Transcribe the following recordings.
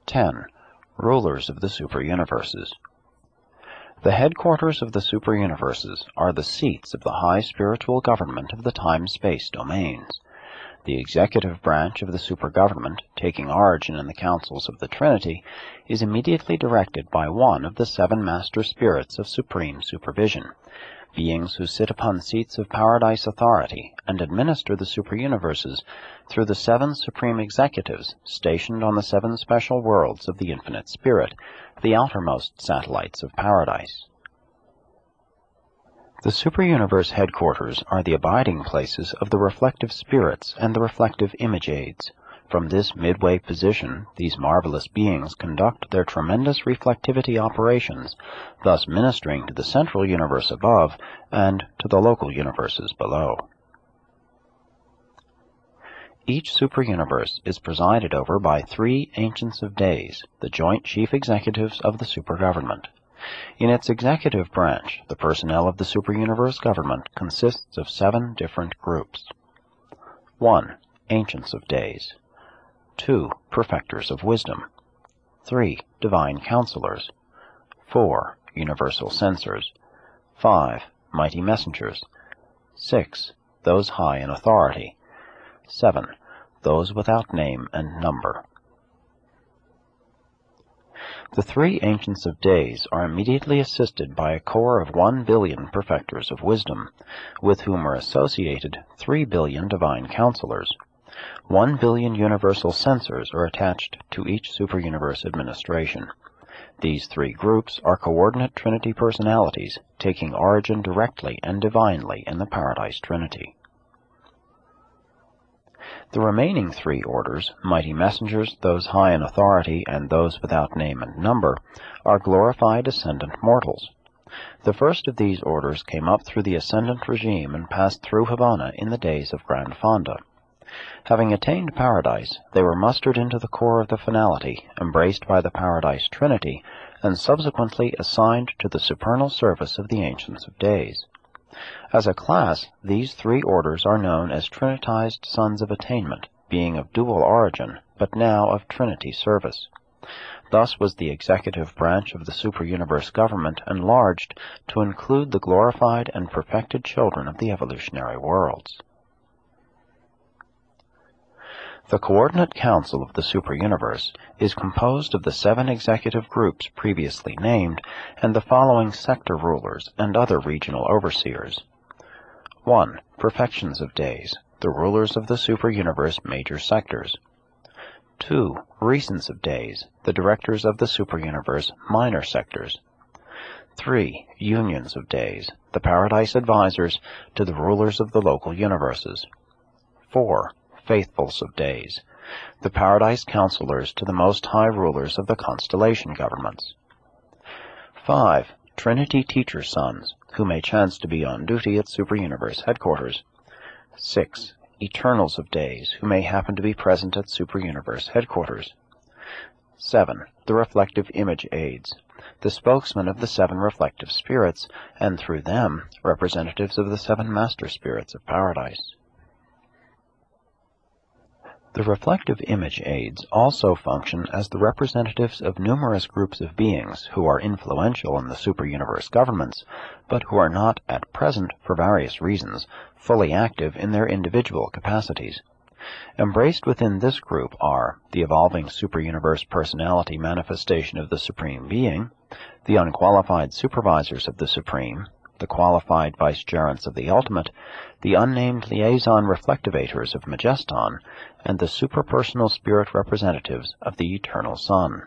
10. Rulers of the Superuniverses. The headquarters of the superuniverses are the seats of the high spiritual government of the time-space domains. The executive branch of the supergovernment, taking origin in the councils of the Trinity, is immediately directed by one of the 7 master spirits of supreme supervision, beings who sit upon seats of paradise authority and administer the superuniverses through the 7 supreme executives stationed on the 7 special worlds of the infinite spirit, the outermost satellites of paradise. The superuniverse headquarters are the abiding places of the reflective spirits and the reflective image aids. From this midway position, these marvelous beings conduct their tremendous reflectivity operations, thus ministering to the central universe above and to the local universes below. Each superuniverse is presided over by 3 Ancients of Days, the joint chief executives of the supergovernment. In its executive branch, the personnel of the superuniverse government consists of 7 different groups. 1. Ancients of Days. 2. Perfectors of Wisdom. 3. Divine Counselors. 4. Universal Censors. 5. Mighty Messengers. 6. Those high in authority. 7. Those without name and number. The 3 Ancients of Days are immediately assisted by a corps of 1 billion Perfectors of Wisdom, with whom are associated 3 billion Divine Counselors. 1 billion Universal Censors are attached to each superuniverse administration. These 3 groups are coordinate Trinity personalities, taking origin directly and divinely in the Paradise Trinity. The remaining 3 orders, Mighty Messengers, those high in authority, and those without name and number, are glorified ascendant mortals. The first of these orders came up through the ascendant regime and passed through Havana in the days of Grand Fonda. Having attained paradise, they were mustered into the core of the finality, embraced by the Paradise Trinity, and subsequently assigned to the supernal service of the Ancients of Days. As a class, these 3 orders are known as Trinitized Sons of Attainment, being of dual origin, but now of Trinity service. Thus was the executive branch of the superuniverse government enlarged to include the glorified and perfected children of the evolutionary worlds. The Coordinate Council of the Superuniverse is composed of the 7 executive groups previously named and the following sector rulers and other regional overseers. 1. Perfections of Days, the rulers of the superuniverse major sectors. 2. Recents of Days, the directors of the superuniverse minor sectors. 3. Unions of Days, the Paradise advisors to the rulers of the local universes. 4. Faithfuls of Days, the Paradise counselors to the Most High rulers of the constellation governments. 5. Trinity Teacher Sons, who may chance to be on duty at superuniverse headquarters. 6. Eternals of Days, who may happen to be present at superuniverse headquarters. 7. The Reflective Image Aids, the spokesmen of the 7 reflective spirits, and through them, representatives of the 7 master spirits of paradise. The reflective image aids also function as the representatives of numerous groups of beings who are influential in the superuniverse governments, but who are not, at present, for various reasons, fully active in their individual capacities. Embraced within this group are the evolving superuniverse personality manifestation of the Supreme Being, the unqualified supervisors of the Supreme, the qualified vicegerents of the Ultimate, the unnamed liaison reflectivators of Majeston, and the superpersonal spirit representatives of the Eternal Sun.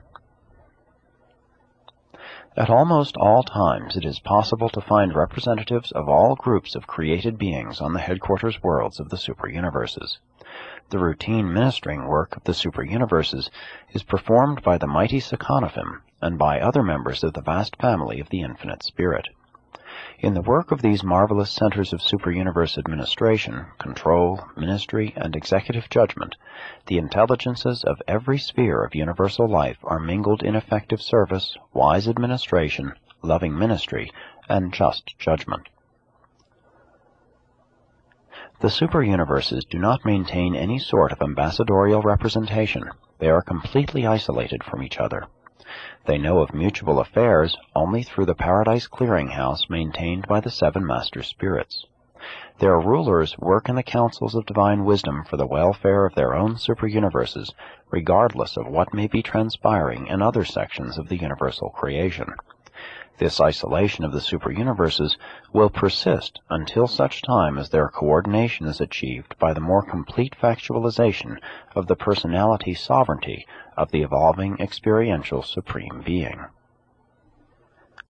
At almost all times it is possible to find representatives of all groups of created beings on the headquarters worlds of the superuniverses. The routine ministering work of the superuniverses is performed by the mighty Sekanophim and by other members of the vast family of the Infinite Spirit. In the work of these marvelous centers of superuniverse administration, control, ministry, and executive judgment, the intelligences of every sphere of universal life are mingled in effective service, wise administration, loving ministry, and just judgment. The superuniverses do not maintain any sort of ambassadorial representation. They are completely isolated from each other. They know of mutual affairs only through the Paradise Clearinghouse maintained by the seven Master Spirits. Their rulers work in the councils of divine wisdom for the welfare of their own superuniverses, regardless of what may be transpiring in other sections of the universal creation. This isolation of the superuniverses will persist until such time as their coordination is achieved by the more complete factualization of the personality sovereignty of the evolving experiential Supreme Being.